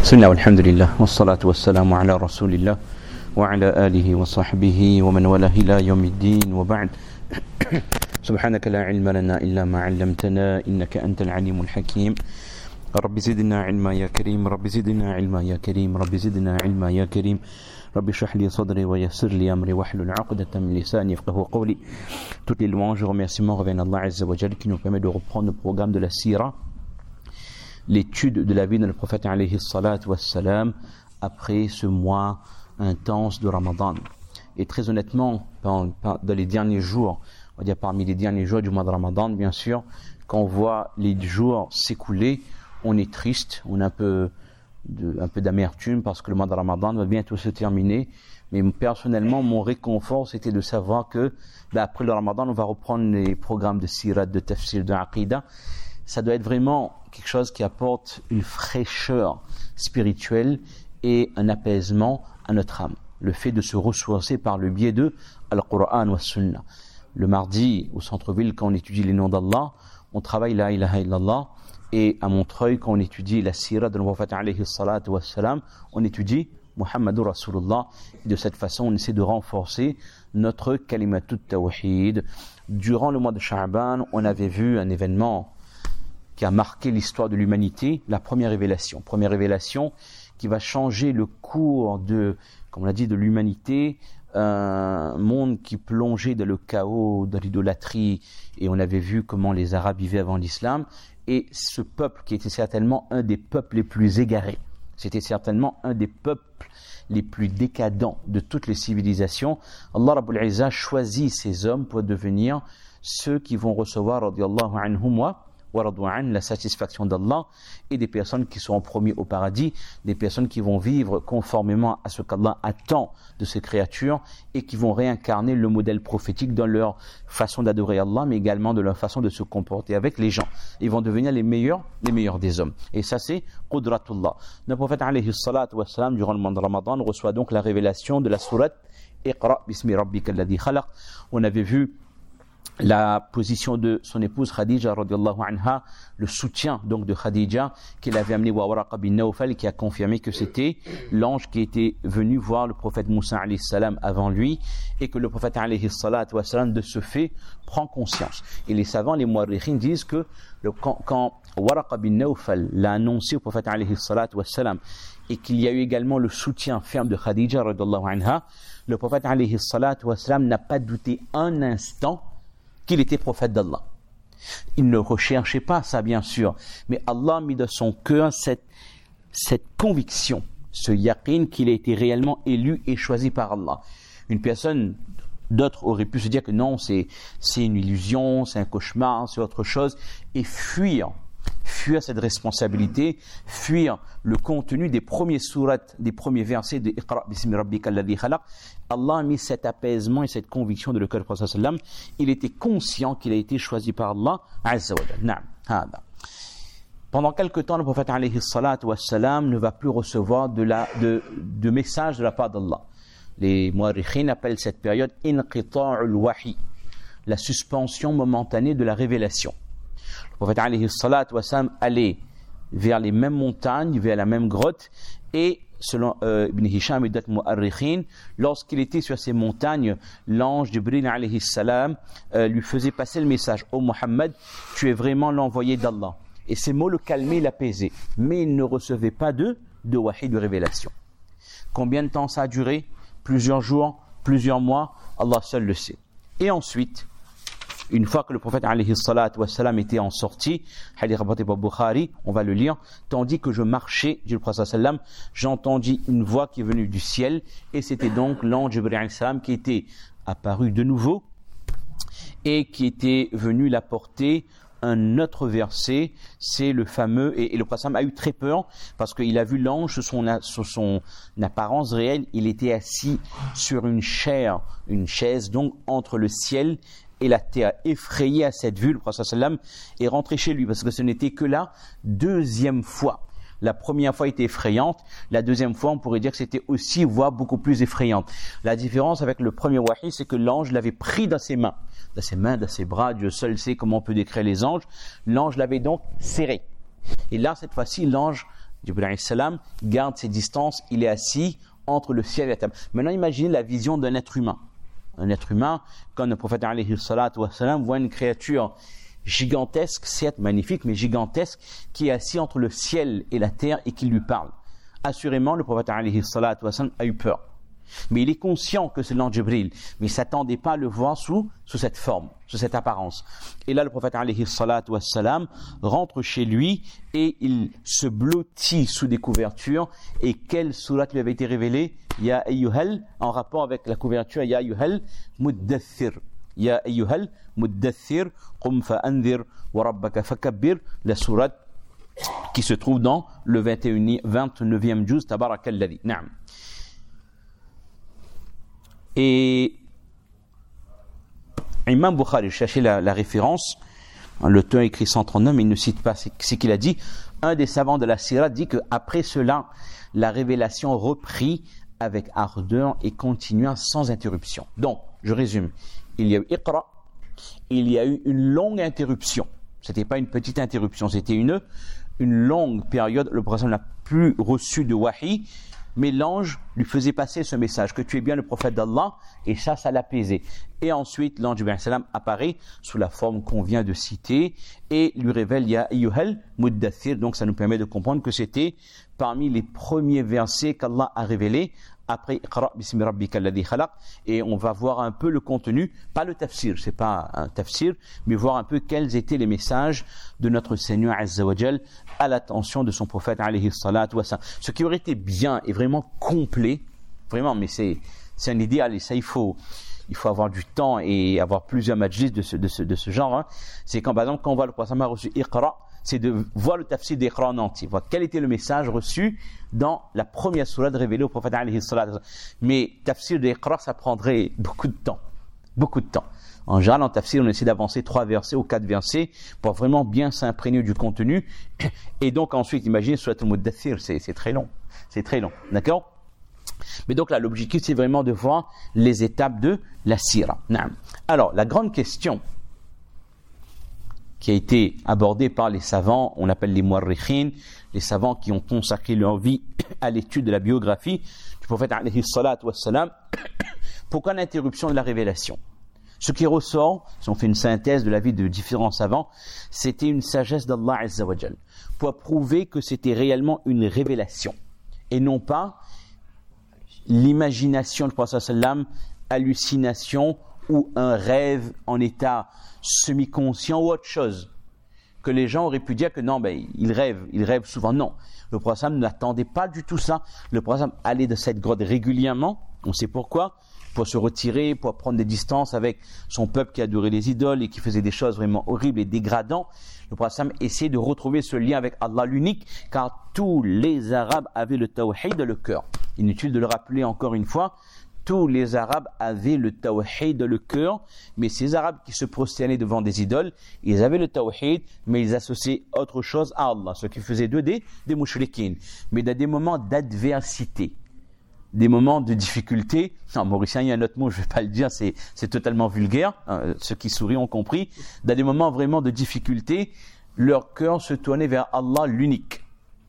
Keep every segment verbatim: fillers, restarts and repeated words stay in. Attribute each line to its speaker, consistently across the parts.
Speaker 1: بسم الله والحمد لله والصلاة والسلام على رسول الله وعلى آله وصحبه ومن والاه إلى يوم الدين وبعد سبحانك لا علم لنا إلا ما علمتنا إنك أنت العليم الحكيم رب زدنا علما يا كريم رب زدنا علما يا كريم رب زدنا علما يا كريم رب اشرح لي صدري ويسر لي أمري واحلل عقدة من لساني يفقهوا قولي. Toutes les louanges et remerciements reviennent à Allah Azza wa Jal qui nous permet de reprendre le programme de la Sira, l'étude de la vie de le prophète alayhi salatu wassalam après ce mois intense de Ramadan. Et très honnêtement, dans, dans les derniers jours, on va dire parmi les derniers jours du mois de Ramadan, bien sûr, quand on voit les jours s'écouler, on est triste, on a un peu, de, un peu d'amertume parce que le mois de Ramadan va bientôt se terminer. Mais personnellement, mon réconfort, c'était de savoir que ben, après le Ramadan, on va reprendre les programmes de sirat, de tafsir, de aqidah. Ça doit être vraiment quelque chose qui apporte une fraîcheur spirituelle et un apaisement à notre âme. Le fait de se ressourcer par le biais de Al-Qur'an wa Sunnah. Le mardi, au centre-ville, quand on étudie les noms d'Allah, on travaille la ilaha illallah. Et à Montreuil, quand on étudie la sira de prophète alayhi salatu wa salam, on étudie Muhammadur Rasulullah. Et de cette façon, on essaie de renforcer notre kalimatut tawhid. Durant le mois de Sha'ban, on avait vu un événement qui a marqué l'histoire de l'humanité, la première révélation. Première révélation qui va changer le cours de, comme on l'a dit, de l'humanité, un monde qui plongeait dans le chaos, dans l'idolâtrie, et on avait vu comment les Arabes vivaient avant l'islam, et ce peuple qui était certainement un des peuples les plus égarés, c'était certainement un des peuples les plus décadents de toutes les civilisations. Allah Rabbul Izzah choisit ces hommes pour devenir ceux qui vont recevoir, radiyallahu anhum wa la satisfaction d'Allah, et des personnes qui seront promis au paradis, des personnes qui vont vivre conformément à ce qu'Allah attend de ces créatures et qui vont réincarner le modèle prophétique dans leur façon d'adorer Allah, mais également de leur façon de se comporter avec les gens. Ils vont devenir les meilleurs, les meilleurs des hommes. Et ça, c'est Qudratullah. Le prophète alayhi salatu wassalam, durant le mois de Ramadan, reçoit donc la révélation de la sourate Iqra bismi rabbika alladhi khalaq. On avait vu la position de son épouse Khadija radiyallahu anha, le soutien donc de Khadija qu'il avait amené wa Waraqa bin Nawfal, qui a confirmé que c'était l'ange qui était venu voir le prophète Moussa alayhi salam avant lui, et que le prophète alayhi salatu wa salam de ce fait prend conscience. Et les savants, les muarrikhins disent que le, quand, quand Waraqa bin Nawfal l'a annoncé au prophète alayhi salatu wa salam, et qu'il y a eu également le soutien ferme de Khadija radiyallahu anha, le prophète alayhi salatu wa salam n'a pas douté un instant qu'il était prophète d'Allah. Il ne recherchait pas ça, bien sûr, mais Allah a mis dans son cœur cette, cette conviction, ce yaqin qu'il a été réellement élu et choisi par Allah. Une personne, d'autres auraient pu se dire que non, c'est, c'est une illusion, c'est un cauchemar, c'est autre chose, et fuir, fuir cette responsabilité, fuir le contenu des premiers sourates, des premiers versets de Iqra bismi rabbika alladhi khalaq. Allah a mis cet apaisement et cette conviction de le cœur du prophète sallallahu alayhi wa sallam. Il était conscient qu'il a été choisi par Allah azza wa jalla. Naam, hada. Pendant quelque temps, le prophète alayhi salatu wassalam ne va plus recevoir de, la, de, de messages de la part d'Allah. Les muarrikhins appellent cette période inqita'ul wahi, la suspension momentanée de la révélation. Le prophète alayhi salatu wassalam allait vers les mêmes montagnes, vers la même grotte, et selon euh, Ibn Hisham et d'autres mu'arrikhin, lorsqu'il était sur ces montagnes, l'ange Jibril alayhi salam euh, lui faisait passer le message: ô Muhammad, tu es vraiment l'envoyé d'Allah. Et ces mots le calmaient, l'apaisaient, mais il ne recevait pas de, de wahi, de révélation. Combien de temps ça a duré? Plusieurs jours, plusieurs mois, Allah seul le sait. Et ensuite, une fois que le prophète alayhi salatu wassalam était en sortie, hadith rapporté par Bukhari, on va le lire, tandis que je marchais, dit le prophète sallam, j'entendis une voix qui est venue du ciel, et c'était donc l'ange Jibril alayhi salam qui était apparu de nouveau et qui était venu l'apporter un autre verset, c'est le fameux, et, et le prophète sallam a eu très peur parce qu'il a vu l'ange sous son, sous son apparence réelle. Il était assis sur une chaire, une chaise donc entre le ciel et la terre. Effrayé à cette vue, le prophète sallam est rentré chez lui parce que ce n'était que la deuxième fois. La première fois était effrayante, la deuxième fois on pourrait dire que c'était aussi, voire beaucoup plus effrayante. La différence avec le premier wahi, c'est que l'ange l'avait pris dans ses mains, dans ses mains, dans ses bras. Dieu seul sait comment on peut décrire les anges. L'ange l'avait donc serré. Et là, cette fois-ci, l'ange Jibril alayhi salam garde ses distances, il est assis entre le ciel et la terre. Maintenant, imaginez la vision d'un être humain. Un être humain, quand le prophète alayhi salatu wa salam voit une créature gigantesque, certes magnifique, mais gigantesque, qui est assis entre le ciel et la terre et qui lui parle. Assurément, le prophète alayhi salatu wa salam a eu peur. Mais il est conscient que c'est l'ange Jibril, mais il ne s'attendait pas à le voir sous, sous cette forme, sous cette apparence. Et là, le prophète alayhi salatu wa salam rentre chez lui et il se blottit sous des couvertures. Et quelle sourate lui avait été révélée? Ya ayyuhal, en rapport avec la couverture, Ya ayyuhal muddathir. Ya ayyuhal muddathir, qum fa'anzir wa rabbaka fakabbir, la sourate qui se trouve dans le vingt-neuvième juz, tabarakalladhi. Naam. Et Imam Bukhari, cherchez la, la référence, l'auteur écrit cent trente-neuf, mais il ne cite pas ce qu'il a dit. Un des savants de la Sira dit qu'après cela, la révélation reprit avec ardeur et continua sans interruption. Donc, je résume, il y a eu Iqra, il y a eu une longue interruption. C'était pas une petite interruption, c'était une, une longue période. Le prophète n'a plus reçu de wahi, mais l'ange lui faisait passer ce message, que tu es bien le prophète d'Allah, et ça, ça l'apaisait. Et ensuite, l'ange Jibril salam apparaît sous la forme qu'on vient de citer, et lui révèle Ya ayyuhal muddathir. Donc ça nous permet de comprendre que c'était parmi les premiers versets qu'Allah a révélés, après Iqra bismi rabbika alladhi khalaq, et on va voir un peu le contenu, pas le tafsir, c'est pas un tafsir, mais voir un peu quels étaient les messages de notre Seigneur Azza wa Jal à l'attention de son prophète alayhi salatu wa salam. Ce qui aurait été bien et vraiment complet, vraiment, mais c'est, c'est un idéal, et ça il faut, il faut avoir du temps et avoir plusieurs majlis de ce, de ce, de ce genre, hein. C'est quand, par exemple, quand on voit le prophète a reçu Iqra, c'est de voir le tafsir d'Iqra en entier, voir quel était le message reçu dans la première sourate révélée au prophète alayhi salatu wa salam. Mais tafsir d'Iqra, ça prendrait beaucoup de temps, beaucoup de temps. En général, en tafsir, on essaie d'avancer trois versets ou quatre versets pour vraiment bien s'imprégner du contenu. Et donc ensuite, imaginez, surat al-Muddathir, c'est, c'est très long, c'est très long, d'accord? Mais donc là, l'objectif, c'est vraiment de voir les étapes de la sira. Alors, la grande question qui a été abordée par les savants, on appelle les muarrikhin, les savants qui ont consacré leur vie à l'étude de la biographie du prophète alayhi salatu wassalam, pourquoi l'interruption de la révélation? Ce qui ressort, si on fait une synthèse de la vie de différents savants, c'était une sagesse d'Allah Azza wa Jal, pour prouver que c'était réellement une révélation, et non pas l'imagination du prophète sallam, hallucination ou un rêve en état semi-conscient ou autre chose. Que les gens auraient pu dire que non, ben, ils rêvent, ils rêvent souvent. Non, le prophète sallam n'attendait pas du tout ça. Le prophète sallam allait de cette grotte régulièrement, on sait pourquoi, pour se retirer, pour prendre des distances avec son peuple qui adorait les idoles et qui faisait des choses vraiment horribles et dégradantes. Le prophète sallam essayait de retrouver ce lien avec Allah l'unique, car tous les Arabes avaient le tawhid dans le cœur. Inutile de le rappeler encore une fois, tous les Arabes avaient le tawhid dans le cœur, mais ces Arabes qui se prosternaient devant des idoles, ils avaient le tawhid, mais ils associaient autre chose à Allah, ce qui faisait d'eux des, des mushrikin. Mais dans des moments d'adversité, des moments de difficulté, en mauricien il y a un autre mot, je ne vais pas le dire, c'est, c'est totalement vulgaire, hein, ceux qui sourient ont compris, dans des moments vraiment de difficulté, leur cœur se tournait vers Allah l'unique.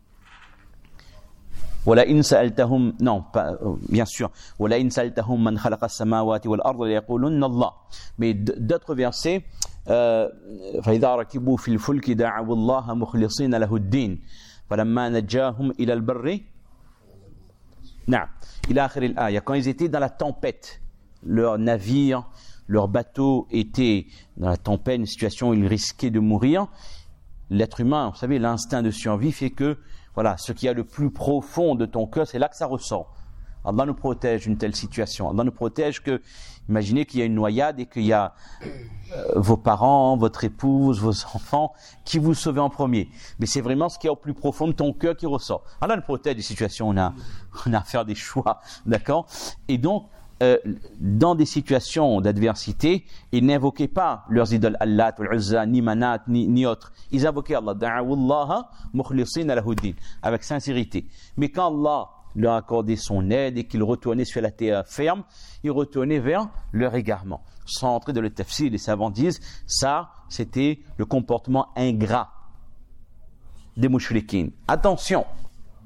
Speaker 1: Wala in sa'altahum, non, pas, bien sûr, wala in sa'altahum man khalaqa as-samawati wal arda yaqulunna Allah. Mais d'autres versets, fa idha rakibu fil fulki da'u Allah mukhlisina lahu ad-din, falamma najahum ila al-barri, na'am, ila akhir al-aya. Quand ils étaient dans la tempête, leur navire, leur bateau était dans la tempête, une situation où ils risquaient de mourir. L'être humain, vous savez, l'instinct de survie fait que voilà, ce qui est le plus profond de ton cœur, c'est là que ça ressort. Allah nous protège d'une telle situation. Allah nous protège que, imaginez qu'il y a une noyade et qu'il y a euh, vos parents, votre épouse, vos enfants qui vous sauvent en premier. Mais c'est vraiment ce qui est au plus profond de ton cœur qui ressort. Allah nous protège des situations où on a, on a à faire des choix, d'accord? Et donc, Euh, dans des situations d'adversité, ils n'invoquaient pas leurs idoles Allah, Al-Uzza, ni Manat, ni, ni autres. Ils invoquaient Allah, da'awullaha mukhlisina lahu-d-din, avec sincérité. Mais quand Allah leur accordait son aide et qu'ils retournaient sur la terre ferme, ils retournaient vers leur égarement. Sans entrer dans le tafsir, les savants disent, ça, c'était le comportement ingrat des mouchriquines. Attention,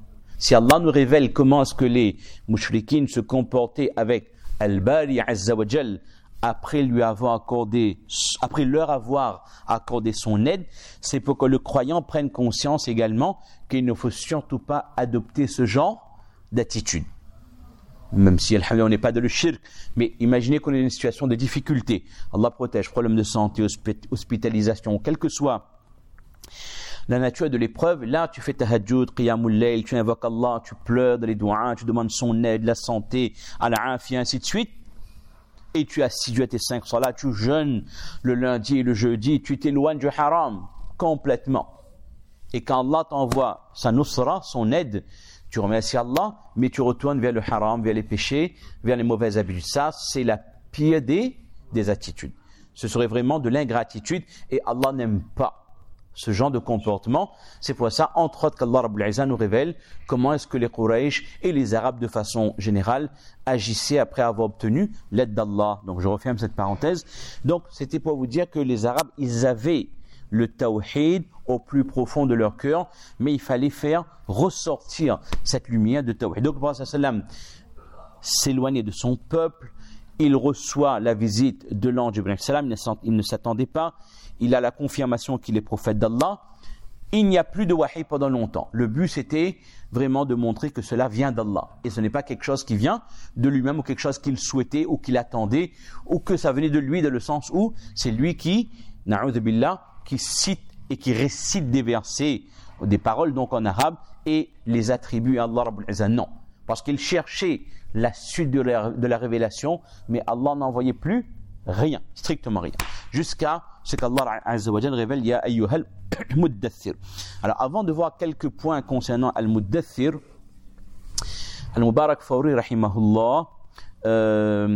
Speaker 1: Si Allah nous révèle comment est-ce que les mouchriquines se comportaient avec Al-Bari Azza wa Jal après lui avoir accordé, après leur avoir accordé son aide, c'est pour que le croyant prenne conscience également qu'il ne faut surtout pas adopter ce genre d'attitude. Même si, alhamdoulilah, on n'est pas dans le shirk, mais imaginez qu'on est dans une situation de difficulté. Allah protège, problème de santé, hospitalisation, quel que soit la nature de l'épreuve, là tu fais tahajjud, qiyamul layl, tu invoques Allah, tu pleures dans les doigts, tu demandes son aide, la santé, al-afia, ainsi de suite, et tu assidus à tes cinq salats, tu jeûnes le lundi et le jeudi, tu t'éloignes du haram complètement. Et quand Allah t'envoie sa nusra, son aide, tu remercies Allah, mais tu retournes vers le haram, vers les péchés, vers les mauvaises habitudes. Ça, c'est la pire des, des attitudes. Ce serait vraiment de l'ingratitude et Allah n'aime pas ce genre de comportement. C'est pour ça, entre autres, qu'Allah Rabbul Izzah nous révèle comment est-ce que les Quraysh et les Arabes de façon générale agissaient après avoir obtenu l'aide d'Allah. Donc, je referme cette parenthèse. Donc, c'était pour vous dire que les Arabes, ils avaient le tawhid au plus profond de leur cœur, mais il fallait faire ressortir cette lumière de tawhid. Donc, le prophète sallam s'éloignait de son peuple, il reçoit la visite de l'ange Jibril salam, il ne s'attendait pas, il a la confirmation qu'il est prophète d'Allah, il n'y a plus de wahi pendant longtemps. Le but c'était vraiment de montrer que cela vient d'Allah, et ce n'est pas quelque chose qui vient de lui-même ou quelque chose qu'il souhaitait ou qu'il attendait, ou que ça venait de lui dans le sens où c'est lui qui, na'udhu billah, qui cite et qui récite des versets, des paroles donc en arabe, et les attribue à Allah Rabbul Izzah. Non, parce qu'il cherchait la suite de la, de la révélation, mais Allah n'envoyait plus rien, strictement rien, jusqu'à ce qu'Allah Azza wa Jal révèle Ya ayyuhal muddathir. Alors avant de voir quelques points concernant al-muddathir, al-Mubarak Fawri rahimahullah euh,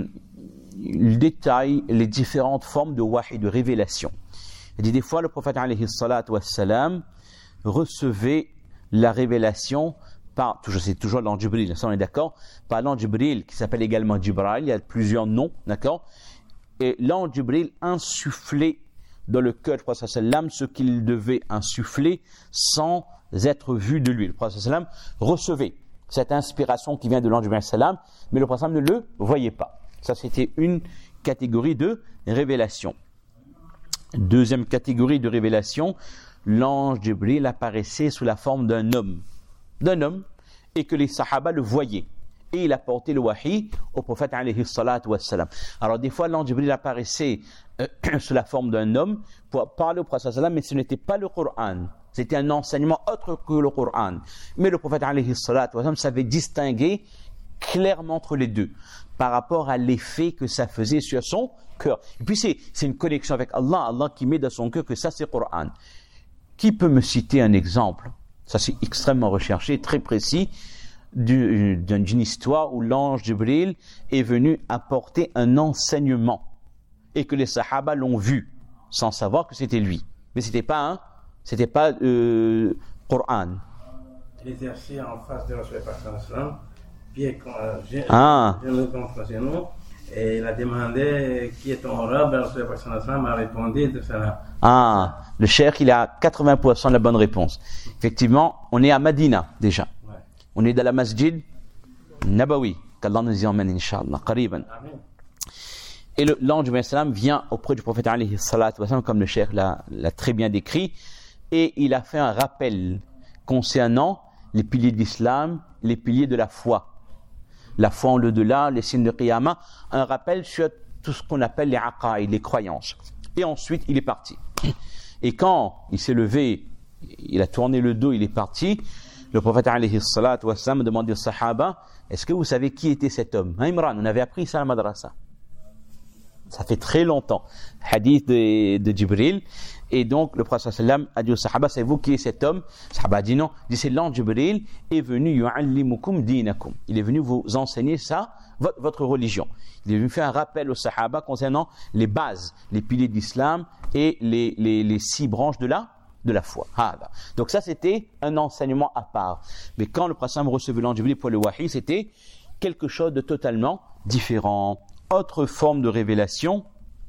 Speaker 1: il détaille les différentes formes de wahi, de révélation. Il dit des fois le prophète alayhi salatu wassalam recevait la révélation par, c'est toujours l'ange Jibril, ça on est d'accord, par l'ange Jibril qui s'appelle également Jibril, il y a plusieurs noms, d'accord, et l'ange Jibril insufflait dans le cœur du prophète sallam ce qu'il devait insuffler sans être vu de lui. Le prophète sallam recevait cette inspiration qui vient de l'ange Jibril sallam, mais le prophète sallam ne le voyait pas. Ça c'était une catégorie de révélation. Deuxième catégorie de révélation, l'ange Jibril apparaissait sous la forme d'un homme, d'un homme, et que les sahaba le voyaient. Et il apportait le wahi au prophète alayhi salatu wassalam. Alors des fois l'ange Jibril apparaissait euh, sous la forme d'un homme pour parler au prophète sallam, mais ce n'était pas le Coran. C'était un enseignement autre que le Coran. Mais le prophète alayhi salatu wassalam savait distinguer clairement entre les deux par rapport à l'effet que ça faisait sur son cœur. Et puis c'est, c'est une connexion avec Allah, Allah qui met dans son cœur que ça c'est Coran. Qui peut me citer un exemple? Ça c'est extrêmement recherché, très précis, d'une, d'une histoire où l'ange Jibril est venu apporter un enseignement et que les sahaba l'ont vu sans savoir que c'était lui. Mais c'était pas un, c'était pas euh, Coran.
Speaker 2: Il était assis en face de Rasul sallam, puis j'ai
Speaker 1: ah.
Speaker 2: et il a demandé qui est ton arabe, Rasul sallam a répondu de cela.
Speaker 1: Ah, le cheikh il a quatre-vingts pour cent de la bonne réponse. Effectivement, on est à Madina déjà. Ouais. On est dans la masjid Nabawi, qu'Allah nous y emmène, Inch'Allah, qariban. Et le, l'ange Jibril salam vient auprès du prophète alayhi salatu wa sallam, comme le cheikh l'a, l'a très bien décrit, et il a fait un rappel concernant les piliers de l'islam, les piliers de la foi. La foi en l'au-delà, les signes de Qiyamah, un rappel sur tout ce qu'on appelle les aqaïd, les croyances. Et ensuite, il est parti. Et quand il s'est levé, il a tourné le dos, il est parti, le prophète alayhi salatu wa sallam a demandé aux sahaba, est-ce que vous savez qui était cet homme? Hein, Imran, on avait appris ça à la madrasa. Ça fait très longtemps. Hadith de, de Jibril. Et donc, le prophète sallam a dit aux sahaba, savez-vous qui est cet homme? Le sahaba a dit non. Il dit, c'est l'ange Jibril est venu yu'allimukum dinakum. Il est venu vous enseigner ça, votre, votre religion. Il est venu faire un rappel aux sahaba concernant les bases, les piliers de l'islam et les, les, les six branches de la, de la foi. Hala. Donc ça, c'était un enseignement à part. Mais quand le prophète sallam recevait l'ange Jibril pour le wahi, c'était quelque chose de totalement différent. Autre forme de révélation,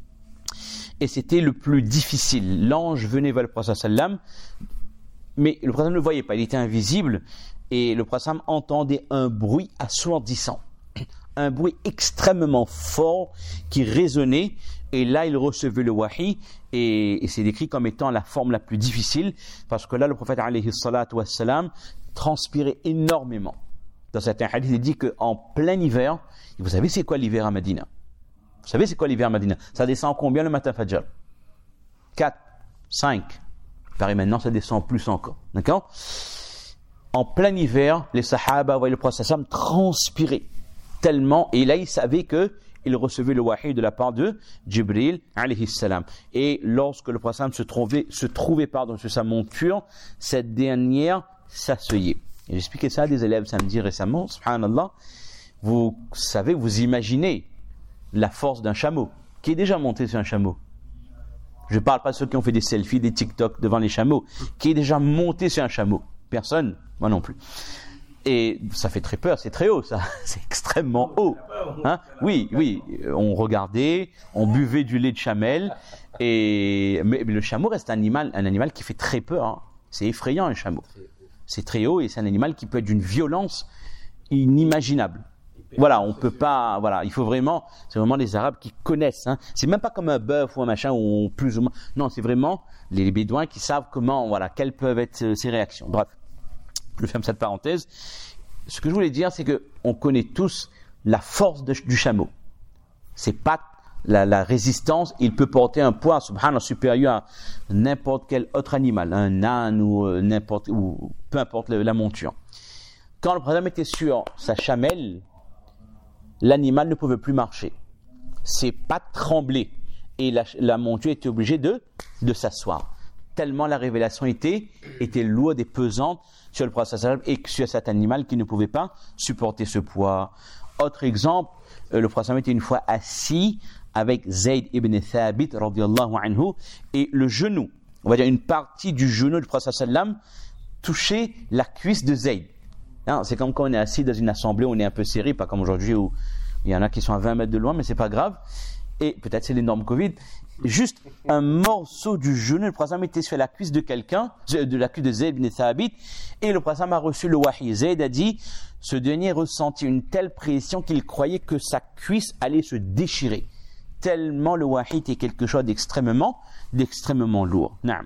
Speaker 1: et c'était le plus difficile. L'ange venait vers le prophète sallam, mais le prophète ne le voyait pas, il était invisible, et le prophète entendait un bruit assourdissant, un bruit extrêmement fort qui résonnait, et là il recevait le wahi, et, et c'est décrit comme étant la forme la plus difficile, parce que là le prophète alayhi salatu wassalam transpirait énormément. Dans certains hadiths, il dit qu'en plein hiver, vous savez c'est quoi l'hiver à Médine? Vous savez c'est quoi l'hiver à Médine? Ça descend combien le matin Fajr? quatre, cinq. Pareil, maintenant ça descend plus encore. D'accord? En plein hiver, les sahaba voyaient le prophète sallam transpirer tellement, et là ils savaient que il recevait le wahi de la part de Jibril alayhi salam. Et lorsque le prophète se trouvait, se trouvait pardon, sur sa monture, cette dernière s'asseyait. Et j'expliquais ça à des élèves samedi récemment, subhanallah. Vous savez, vous imaginez la force d'un chameau. Qui est déjà monté sur un chameau? Je ne parle pas de ceux qui ont fait des selfies, des TikTok devant les chameaux. Qui est déjà monté sur un chameau? Personne? Moi non plus. Et ça fait très peur, c'est très haut ça, c'est extrêmement haut. Hein? Oui, oui, on regardait, on buvait du lait de chamel, et mais, mais le chameau reste un animal, un animal qui fait très peur. Hein. C'est effrayant un chameau. C'est très haut et c'est un animal qui peut être d'une violence inimaginable. Voilà, on peut pas, voilà, il faut vraiment, c'est vraiment les Arabes qui connaissent. Hein. C'est même pas comme un bœuf ou un machin où on plus ou moins. Non, c'est vraiment les Bédouins qui savent comment, voilà, quelles peuvent être ces réactions. Bref. Je ferme cette parenthèse. Ce que je voulais dire, c'est que on connaît tous la force de, du chameau. C'est pas la, la résistance. Il peut porter un poids, subhanallah, supérieur à n'importe quel autre animal, un âne ou euh, n'importe ou peu importe le, la monture. Quand le prophète était sur sa chamelle, l'animal ne pouvait plus marcher. Ses pattes tremblaient et la, la monture était obligée de de s'asseoir. Tellement la révélation était, était lourde et pesante sur le prophète et sur cet animal qui ne pouvait pas supporter ce poids. Autre exemple, le prophète était une fois assis avec Zayd ibn Thabit radiyallahu anhu, et le genou, on va dire une partie du genou du prophète touchait la cuisse de Zayd. Hein, c'est comme quand on est assis dans une assemblée, on est un peu serré, pas comme aujourd'hui où il y en a qui sont à vingt mètres de loin, mais c'est pas grave. Et peut-être c'est les normes Covid. Juste un morceau du genou, le prophète était sur la cuisse de quelqu'un, de la cuisse de Zayd ibn Thabit, et le prophète a reçu le wahi. Zayd a dit, ce dernier ressentit une telle pression qu'il croyait que sa cuisse allait se déchirer. Tellement le wahi était quelque chose d'extrêmement, d'extrêmement lourd. Naam.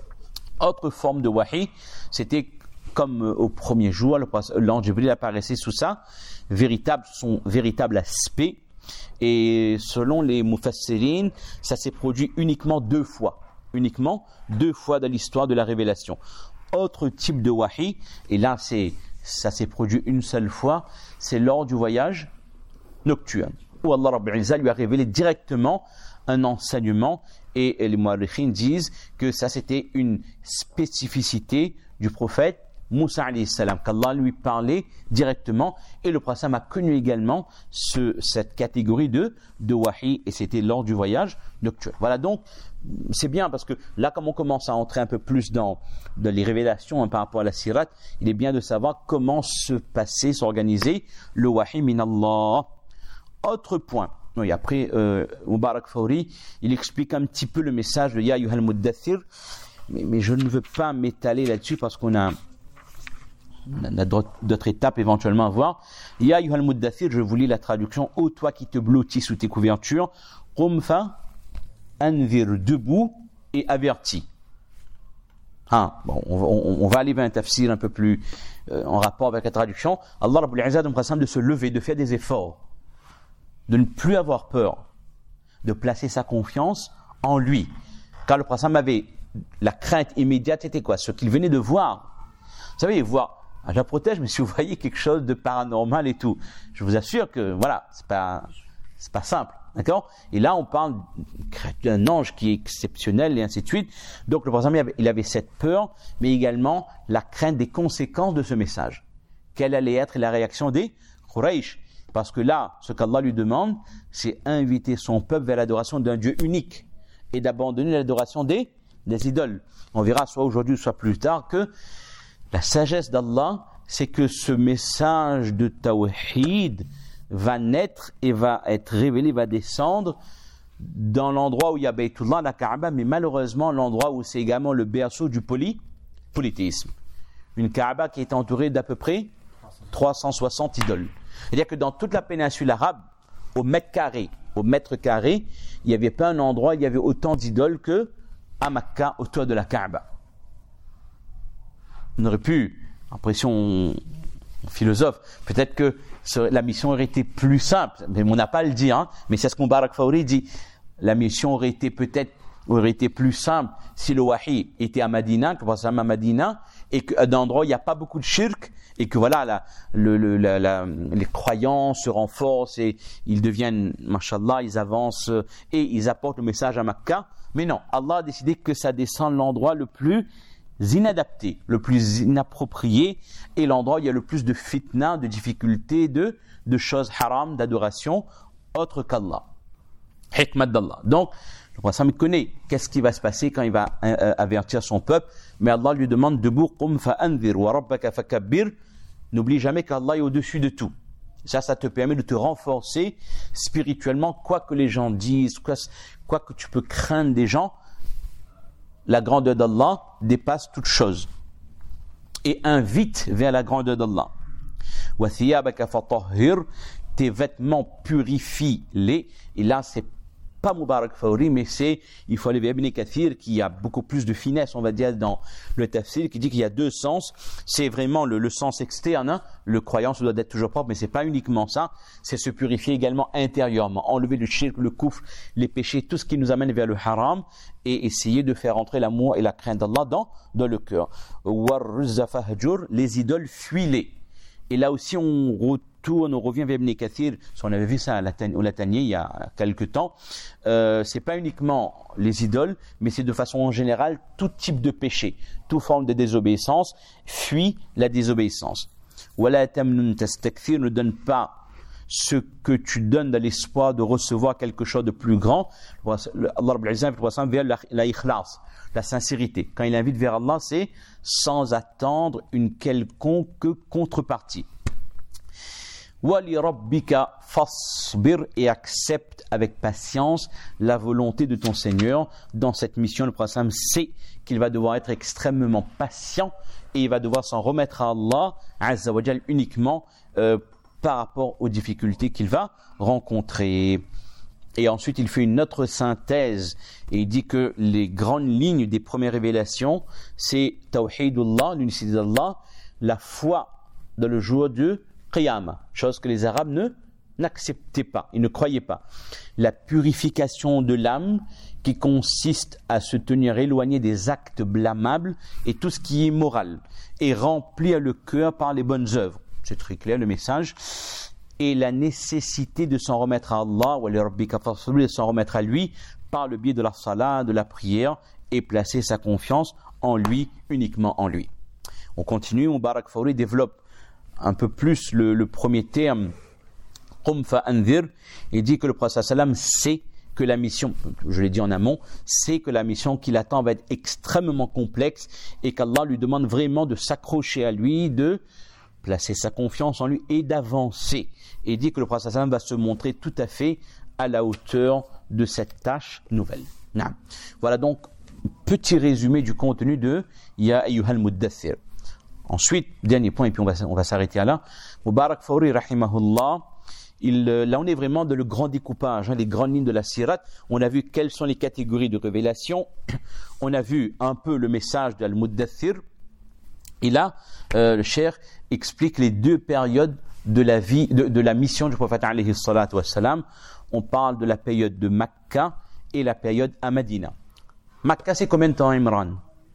Speaker 1: Autre forme de wahi, c'était comme au premier jour, l'ange Jibril apparaissait sous ça, véritable, son véritable aspect. Et selon les mufassirin, ça s'est produit uniquement deux fois. Uniquement deux fois dans l'histoire de la révélation. Autre type de wahi, et là c'est, ça s'est produit une seule fois, c'est lors du voyage nocturne, où Allah Rabbul Izzah lui a révélé directement un enseignement, et les muarrikhins disent que ça c'était une spécificité du prophète Moussa alayhi salam, qu'Allah lui parlait directement, et le prophète a connu également ce, cette catégorie de, de wahi, et c'était lors du voyage nocturne. Voilà, donc c'est bien parce que là, comme on commence à entrer un peu plus dans, dans les révélations hein, par rapport à la sirat, il est bien de savoir comment se passer, s'organiser le wahi min Allah. Autre point, et après euh, Mubarak Fawri, il explique un petit peu le message de Ya Ayyuhal Muddathir, mais, mais je ne veux pas m'étaler là-dessus parce qu'on a On a d'autres étapes éventuellement à voir. Ya ayyuhal muddathir, je vous lis la traduction. Ô toi qui te blottis sous tes couvertures, qum fa anzir, debout et avertis. Ah, bon, on, on, on va aller vers un tafsir un peu plus euh, en rapport avec la traduction. Allah Rabbul Izzah nous présente de se lever, de faire des efforts, de ne plus avoir peur, de placer sa confiance en lui. Car le prophète avait la crainte immédiate, c'était quoi? Ce qu'il venait de voir. Vous savez, voir. Je la protège, mais si vous voyez quelque chose de paranormal et tout, je vous assure que voilà, c'est pas, c'est pas simple, d'accord? Et là, on parle d'un ange qui est exceptionnel et ainsi de suite. Donc, le prophète, il avait, il avait cette peur, mais également la crainte des conséquences de ce message. Quelle allait être la réaction des Quraysh? Parce que là, ce qu'Allah lui demande, c'est inviter son peuple vers l'adoration d'un Dieu unique et d'abandonner l'adoration des, des idoles. On verra soit aujourd'hui, soit plus tard que la sagesse d'Allah, c'est que ce message de Tawhid va naître et va être révélé, va descendre dans l'endroit où il y a Baytullah, la Kaaba, mais malheureusement l'endroit où c'est également le berceau du poly, polythéisme. Une Kaaba qui était entourée d'à peu près trois cent soixante idoles. C'est-à-dire que dans toute la péninsule arabe, au mètre carré, au mètre carré, il n'y avait pas un endroit où il y avait autant d'idoles que à Mecca, autour de la Kaaba. On aurait pu, après si on, on philosophe, peut-être que la mission aurait été plus simple, mais on n'a pas à le dire, hein, mais c'est ce que Mubarak Fawri dit. La mission aurait été peut-être aurait été plus simple si le wahi était à Madina, que à Madina, et qu'à un endroit où il n'y a pas beaucoup de shirk, et que voilà, la, le, le, la, la, les croyants se renforcent et ils deviennent, mashallah, ils avancent et ils apportent le message à Mecca. Mais non, Allah a décidé que ça descend l'endroit le plus inadapté, le plus inapproprié, et l'endroit où il y a le plus de fitna, de difficultés, de, de choses haram, d'adoration, autre qu'Allah. Hikmat d'Allah. Donc, le prophète connaît qu'est-ce qui va se passer quand il va euh, avertir son peuple, mais Allah lui demande debout, qum fa'anzir wa rabbaka fakabbir. N'oublie jamais qu'Allah est au-dessus de tout. Ça, ça te permet de te renforcer spirituellement, quoi que les gens disent, quoi, quoi que tu peux craindre des gens. La grandeur d'Allah dépasse toute chose et invite vers la grandeur d'Allah. Wa thiyabaka fatahhir, tes vêtements purifie-les. Et là, c'est pas Mubarak Fawri, mais c'est, il faut aller vers Ibn Kathir qui a beaucoup plus de finesse, on va dire, dans le tafsir, qui dit qu'il y a deux sens. C'est vraiment le, le sens externe, hein. Le croyant se doit d'être toujours propre, mais c'est pas uniquement ça. C'est se purifier également intérieurement, enlever le shirk, le kufr, les péchés, tout ce qui nous amène vers le haram, et essayer de faire entrer l'amour et la crainte d'Allah dans, dans le cœur. Warruzza fahjur, les idoles, fuis-les. Et là aussi, on retourne, on revient vers Ibn Kathir. On avait vu ça au Latanier il y a quelques temps. Euh, c'est pas uniquement les idoles, mais c'est de façon générale tout type de péché, toute forme de désobéissance. Fuis la désobéissance. Wala tamnun tastakthir, ne donne pas ce que tu donnes dans l'espoir de recevoir quelque chose de plus grand. Allah Rabbul Izzah vers la, la ikhlas, la sincérité. Quand il invite vers Allah, c'est sans attendre une quelconque contrepartie. Wali rabbika fasbir, et accepte avec patience la volonté de ton Seigneur. Dans cette mission, le prophète sait qu'il va devoir être extrêmement patient et il va devoir s'en remettre à Allah Azza wa Jal uniquement euh, par rapport aux difficultés qu'il va rencontrer. Et ensuite, il fait une autre synthèse et il dit que les grandes lignes des premières révélations, c'est Tawhidullah, l'unicité d'Allah, la foi dans le jour de Qiyamah, chose que les Arabes ne n'acceptaient pas, ils ne croyaient pas. La purification de l'âme qui consiste à se tenir éloigné des actes blâmables et tout ce qui est moral et remplir le cœur par les bonnes œuvres. C'est très clair le message. Et la nécessité de s'en remettre à Allah, de s'en remettre à lui par le biais de la salat, de la prière, et placer sa confiance en lui, uniquement en lui. On continue, Mubarak Fawri développe un peu plus le, le premier terme, Qum fa'anzir, et dit que le prophète sallam sait que la mission, je l'ai dit en amont, sait que la mission qui l'attend va être extrêmement complexe et qu'Allah lui demande vraiment de s'accrocher à lui, de placer sa confiance en lui et d'avancer. Et dit que le prophète sallam va se montrer tout à fait à la hauteur de cette tâche nouvelle. Nah. Voilà donc petit résumé du contenu de Ya ayyuhal muddathir. Ensuite, dernier point, et puis on va, on va s'arrêter à là. Mubarak Fawri, rahimahullah, il, là on est vraiment dans le grand découpage, hein, les grandes lignes de la sirat. On a vu quelles sont les catégories de révélation. On a vu un peu le message de Al-Muddathir. Et là, euh, le cheikh explique les deux périodes de la vie, de, de la mission du prophète alayhi salatu wassalam. On parle de la période de Makkah et la période à Madina. Makkah, c'est combien de temps, Imran?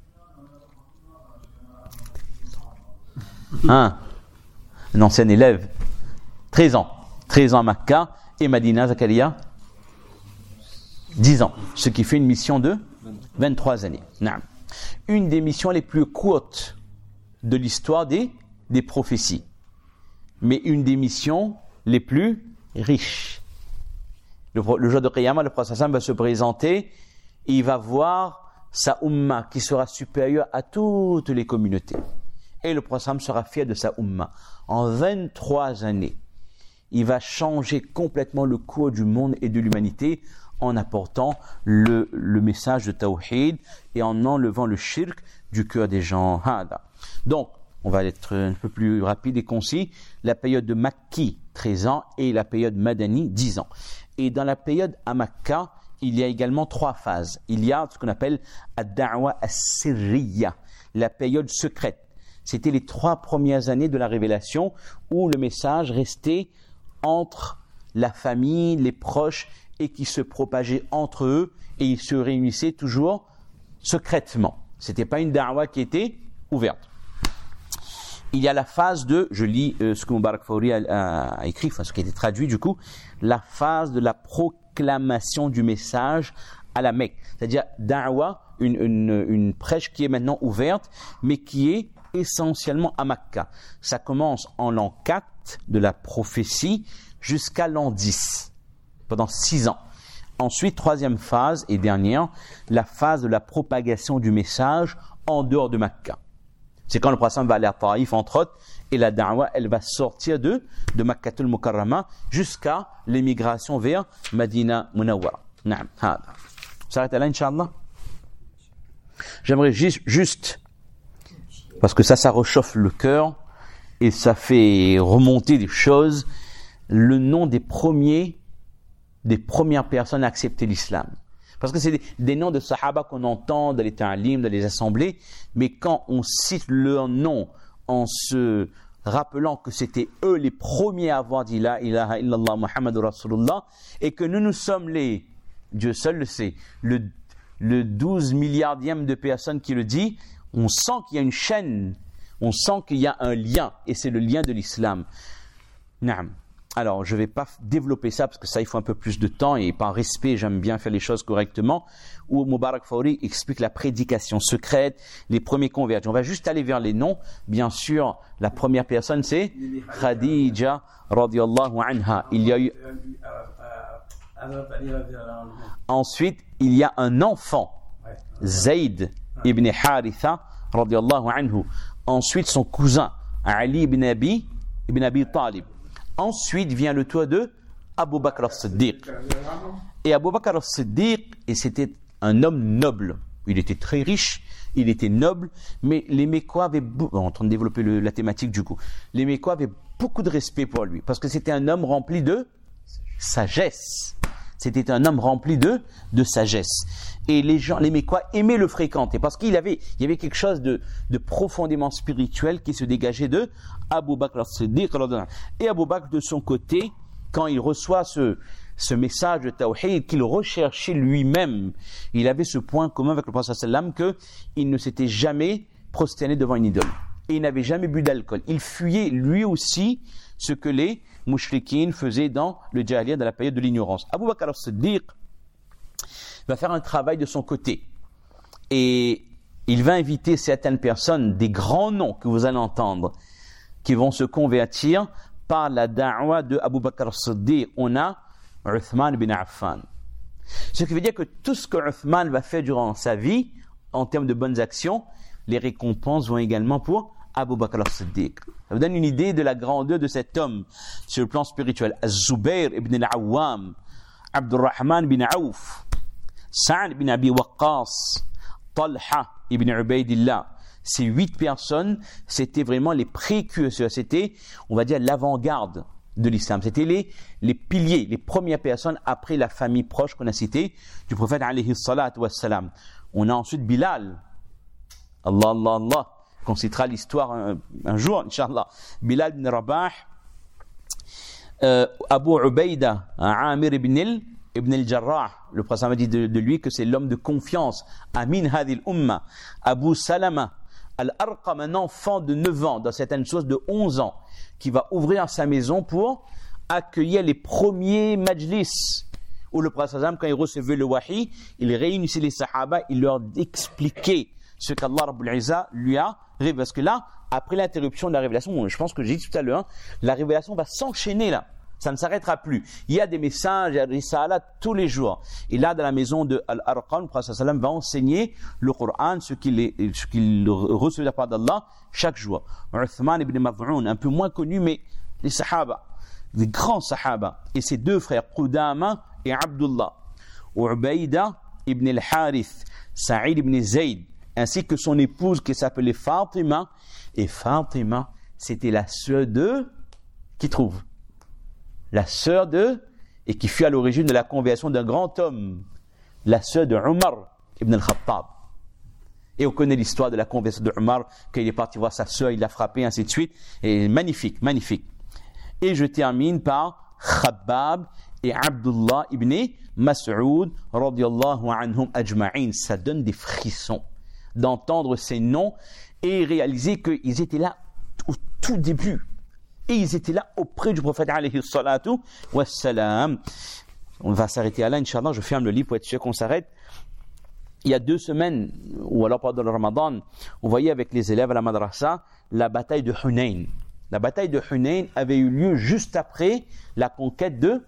Speaker 1: Hein? Un ancien élève. treize ans. treize ans à Makkah et Madina, Zakaria? dix ans. Ce qui fait une mission de vingt-trois années. Naam. Une des missions les plus courtes de l'histoire des, des prophéties. Mais une des missions les plus riches. Le, le jour de Qiyamah, le prophète va se présenter et il va voir sa umma qui sera supérieure à toutes les communautés. Et le prophète sera fier de sa umma. En vingt-trois années, il va changer complètement le cours du monde et de l'humanité en apportant le, le message de Tawhid et en enlevant le shirk du cœur des gens. Donc, on va être un peu plus rapide et concis, la période de Makki, treize ans, et la période Madani, dix ans. Et dans la période à Makka, il y a également trois phases. Il y a ce qu'on appelle Ad-Da'wa As-Sirriya, la période secrète. C'était les trois premières années de la révélation où le message restait entre la famille, les proches, et qui se propageait entre eux, et ils se réunissaient toujours secrètement. Ce n'était pas une da'wa qui était ouverte. Il y a la phase de, je lis euh, ce que Mubarak Fawri a, a, a écrit, enfin ce qui a été traduit du coup, la phase de la proclamation du message à la Mecque. C'est-à-dire da'wa, une, une, une prêche qui est maintenant ouverte, mais qui est essentiellement à Makka. Ça commence en l'an quatre de la prophétie jusqu'à l'an dix, pendant six ans. Ensuite, troisième phase et dernière, la phase de la propagation du message en dehors de Makka. C'est quand le prophète va aller à Taïf, entre autres, et la da'wa, elle va sortir de, de Makkatul Mukarrama jusqu'à l'émigration vers Madina Munawwara. Naam, hada. On s'arrête là, Inch'Allah. J'aimerais juste, juste, parce que ça, ça réchauffe le cœur et ça fait remonter des choses, le nom des premiers, des premières personnes à accepter l'islam. Parce que c'est des, des noms de sahaba qu'on entend dans les ta'alim, dans les assemblées, mais quand on cite leur nom en se rappelant que c'était eux les premiers à avoir dit la ilaha illallah Muhammadur Rasulullah, et que nous nous sommes les, Dieu seul le sait, le, le douze milliardième de personnes qui le dit, on sent qu'il y a une chaîne, on sent qu'il y a un lien, et c'est le lien de l'islam. Naam. Alors, je ne vais pas développer ça, parce que ça, il faut un peu plus de temps, et par respect, j'aime bien faire les choses correctement, où Mubarak Fawri explique la prédication secrète, les premiers convertis. On va juste aller vers les noms. Bien sûr, la première personne, c'est Khadija, radiyallahu anha. Il y a eu... Ensuite, il y a un enfant, Zayd ibn Haritha, radiyallahu anhu. Ensuite, son cousin, Ali ibn Abi, ibn Abi Talib. Ensuite vient le tour de Abu Bakr as-Siddiq. Et Abu Bakr as-Siddiq, et c'était un homme noble. Il était très riche, il était noble, mais les Mécois avaient, on est en train de développer le, la thématique du coup, les Mécois avaient beaucoup de respect pour lui, parce que c'était un homme rempli de sagesse. C'était un homme rempli de, de sagesse. Et les gens, les Mécois aimaient le fréquenter, parce qu'il avait, il y avait quelque chose de, de profondément spirituel qui se dégageait de Abu Bakr as-Siddiq. Et Abu Bakr, de son côté, quand il reçoit ce, ce message de Tawhid qu'il recherchait lui-même, il avait ce point commun avec le prophète sallam que il ne s'était jamais prosterné devant une idole. Et il n'avait jamais bu d'alcool. Il fuyait lui aussi ce que les mouchriquines faisaient dans le Jahiliya, dans la période de l'ignorance. Abu Bakr as-Siddiq va faire un travail de son côté. Et il va inviter certaines personnes, des grands noms que vous allez entendre, qui vont se convertir par la da'wa de Abu Bakr as-Siddiq. On a Uthman bin Affan. Ce qui veut dire que tout ce que Uthman va faire durant sa vie, en termes de bonnes actions, les récompenses vont également pour Abu Bakr as-Siddiq. Ça vous donne une idée de la grandeur de cet homme sur le plan spirituel. Az-Zubair ibn al-Awwam, Abdurrahman bin Auf, Sa'd ibn Abi Waqqas, Talha ibn Ubaydillah. Ces huit personnes, c'était vraiment les précurseurs, c'était, on va dire, l'avant-garde de l'islam. C'était les, les piliers, les premières personnes après la famille proche qu'on a citée du prophète alayhi salatu wassalam. On a ensuite Bilal. Allah, Allah, Allah. Qu'on citera l'histoire un, un jour, Inch'Allah. Bilal ibn Rabah, euh, Abu Ubaida, Amir ibn al Ibn al-Jarrah, le prophète a dit de, de lui que c'est l'homme de confiance. Amin hadil umma. Abu Salama, Al-Arqam, un enfant de neuf ans, dans certaines choses de onze ans, qui va ouvrir sa maison pour accueillir les premiers majlis, où le prophète, quand il recevait le wahi, il réunissait les sahaba, il leur expliquait ce qu'Allah Rabbul Izza lui a révélé. Parce que là, après l'interruption de la révélation, je pense que j'ai dit tout à l'heure, la révélation va s'enchaîner là. Ça ne s'arrêtera plus. Il y a des messages, il y a des risalas tous les jours. Et là, dans la maison de Al-Arqam, le prophète sallam va enseigner le Coran, ce qu'il, est, ce qu'il reçoit de la part d'Allah chaque jour. Uthman ibn Maz'un, un peu moins connu, mais les sahaba, les grands sahaba, et ses deux frères, Qudama et Abdullah. Ubayda ibn al-Harith, Sa'id ibn Zayd, ainsi que son épouse qui s'appelait Fatima. Et Fatima, c'était la sœur de, qui trouve la sœur de, et qui fut à l'origine de la conversion d'un grand homme, la sœur de Omar ibn al-Khattab. Et on connaît l'histoire de la conversion de Omar, quand il est parti voir sa sœur, il l'a frappé, ainsi de suite. Et magnifique, magnifique. Et je termine par Khabbab et Abdullah ibn Mas'ud, radiyallahu anhum ajma'in. Ça donne des frissons d'entendre ces noms et réaliser qu'ils étaient là au tout début. Et ils étaient là auprès du prophète alayhi salatu wassalam. On va s'arrêter à là, Inch'Allah. Je ferme le livre pour être sûr qu'on s'arrête. Il y a deux semaines, ou alors pendant le Ramadan, on voyait avec les élèves à la madrasa la bataille de Hunayn. La bataille de Hunayn avait eu lieu juste après la conquête de,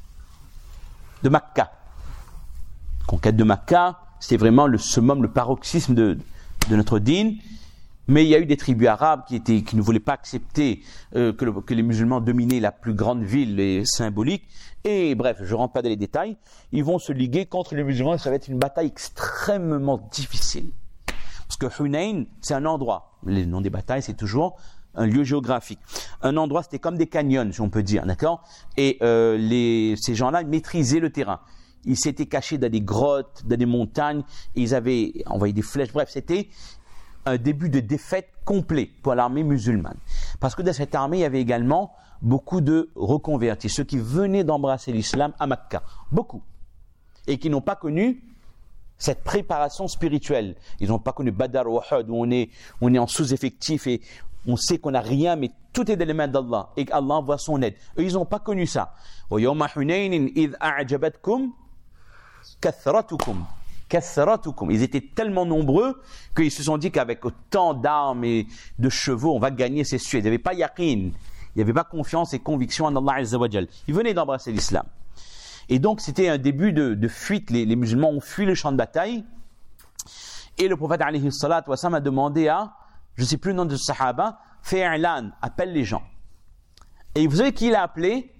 Speaker 1: de Makkah. La conquête de Makkah, c'était vraiment le summum, le paroxysme de, de notre dîn. Mais il y a eu des tribus arabes qui, étaient, qui ne voulaient pas accepter euh, que, le, que les musulmans dominaient la plus grande ville et symbolique. Et bref, je ne rentre pas dans les détails. Ils vont se liguer contre les musulmans et ça va être une bataille extrêmement difficile. Parce que Hunayn, c'est un endroit. Le nom des batailles, c'est toujours un lieu géographique. Un endroit, c'était comme des canyons, si on peut dire, d'accord ? Et euh, les, ces gens-là maîtrisaient le terrain. Ils s'étaient cachés dans des grottes, dans des montagnes. Et ils avaient envoyé des flèches. Bref, c'était un début de défaite complet pour l'armée musulmane. Parce que dans cette armée, il y avait également beaucoup de reconvertis, ceux qui venaient d'embrasser l'islam à Makkah. Beaucoup. Et qui n'ont pas connu cette préparation spirituelle. Ils n'ont pas connu Badr ou Uhud, où on est, on est en sous-effectif et on sait qu'on n'a rien, mais tout est dans les mains d'Allah et qu'Allah envoie son aide. Eux, ils n'ont pas connu ça. وَيَوْمَ حُنَيْنٍ إِذْ أَعْجَبَتْكُمْ كَثْرَتُكُمْ Ils étaient tellement nombreux qu'ils se sont dit qu'avec autant d'armes et de chevaux, on va gagner ces sujets. Ils n'avaient pas yaqin, il n'y avait pas confiance et conviction en Allah Azza wa Jal. Ils venaient d'embrasser l'islam. Et donc c'était un début de, de fuite. Les, les musulmans ont fui le champ de bataille. Et le prophète alayhi salatu wa sallam a demandé à, je ne sais plus le nom de ce sahaba, Fi'lan, appelle les gens. Et vous savez qui l'a appelé?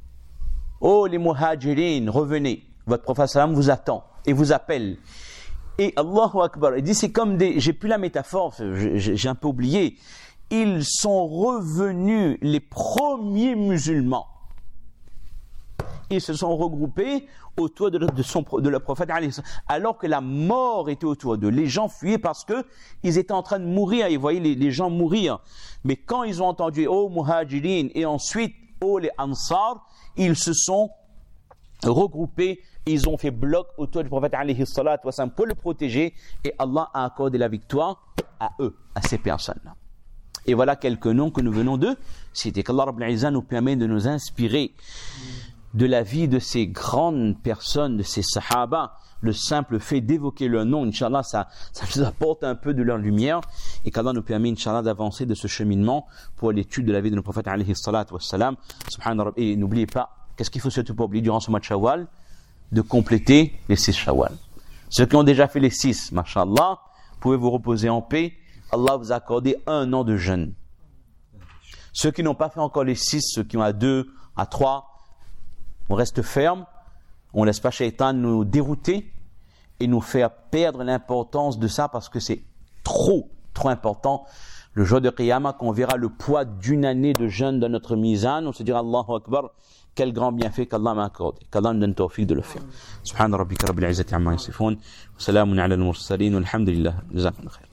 Speaker 1: Oh les muhajirin, revenez. Votre prophète sallam vous attend et vous appelle. Et Allahu Akbar, il dit c'est comme des, j'ai plus la métaphore, j'ai, j'ai un peu oublié. Ils sont revenus, les premiers musulmans. Ils se sont regroupés autour de, de, son, de leur prophète, alors que la mort était autour d'eux. Les gens fuyaient parce que ils étaient en train de mourir. Ils voyaient les, les gens mourir. Mais quand ils ont entendu « Oh Muhajirin » et ensuite « Oh les Ansar », ils se sont regroupés. Ils ont fait bloc autour du prophète alayhi salatu wa sallam pour le protéger. Et Allah a accordé la victoire à eux, à ces personnes-là. Et voilà quelques noms que nous venons de citer. Qu'Allah Rabbul Izzah nous permet de nous inspirer de la vie de ces grandes personnes, de ces sahaba. Le simple fait d'évoquer leur nom, Inch'Allah, ça, ça nous apporte un peu de leur lumière. Et qu'Allah nous permet, Inch'Allah, d'avancer de ce cheminement pour l'étude de la vie de notre prophète alayhi salatu wa sallam. Subhana Rabbi. Et n'oubliez pas, qu'est-ce qu'il faut surtout pas oublier durant ce mois de Shawwal? De compléter les six Shawwal. Ceux qui ont déjà fait les six, mashallah, pouvez vous reposer en paix. Allah vous a accordé un an de jeûne. Ceux qui n'ont pas fait encore les six, ceux qui ont à deux, à trois, on reste ferme, on ne laisse pas Shaitan nous dérouter et nous faire perdre l'importance de ça parce que c'est trop, trop important. Le jour de Qiyamah, quand on verra le poids d'une année de jeûne dans notre mizan, on se dira Allahu Akbar, quel grand bienfait qu'Allah m'a accordé. Qu'Allah nous donne tawfiq de le faire. Subhana rabbika rabbil izzati amma yasifun. Wa salamun ala al-mursalin. Walhamdulillah. Jazakumullah khair.